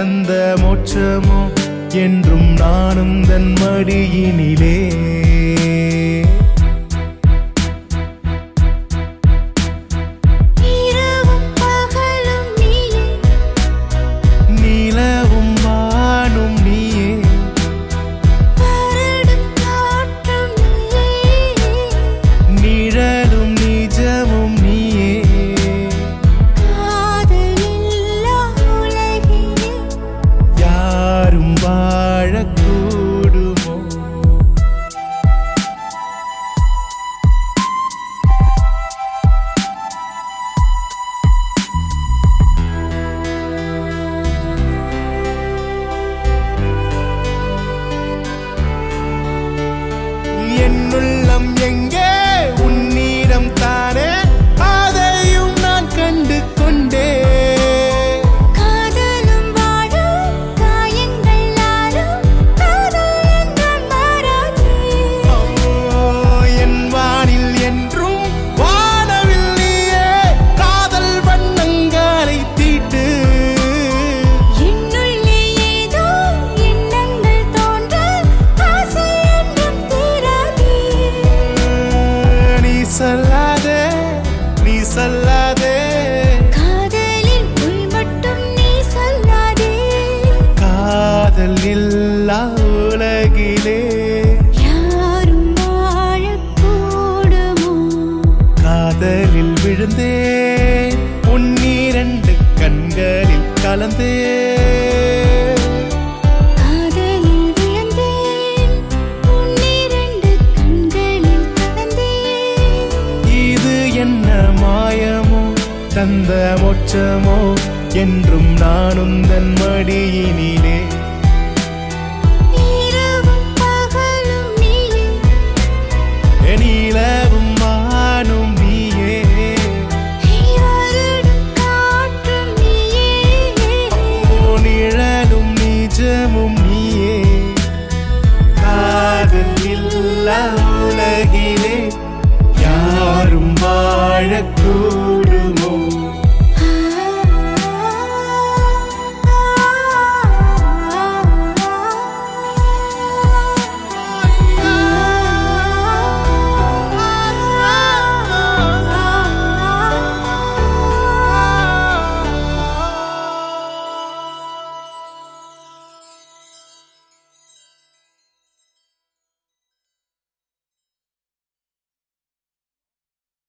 தந்த மோட்சமோ என்றும் நானும் தன் மடியினிலே. என்னுள்ளம் எங்கே உன்னிடம் தானே, அதையும் நான் கண்டு கொண்டே. காதலும் வாழும் காயங்கள் யாரும் காதல் என்றால் மாறாது. என் வானில் என்றும் வானவில் நீயே, காதல் வண்ணங்களை தீட்டு. என்னுள்ளே ஏதோ எண்ணங்கள் தோன்ற ஆசை என்றும் தீராது. நீ சொல்லாதே நீ சொல்லாதே, காதலில் உள் மட்டும் நீ சொல்லாதே. காதல் இல்லா உலகிலே யாரும் வாழக்கூடுமோ. காதலில் விழுந்தேன் உன்னிரண்டு கண்களில் கலந்தே. காதலில் விழுந்தேன் உன்னிரண்டு கண்களில் கலந்தேன். இது என்ன மாயமோ தந்த மோட்சமோ என்றும் நானும் தன் மடியினிலே. இரவும் பகலும் நீயே, நிலவும் வானும் நீயே, வருடும் காற்றும் நீயே. நிழலும் நிஜமும் நீயே. காதல் இல்லா உலகிலே யாரும் வாழக்கூடும்.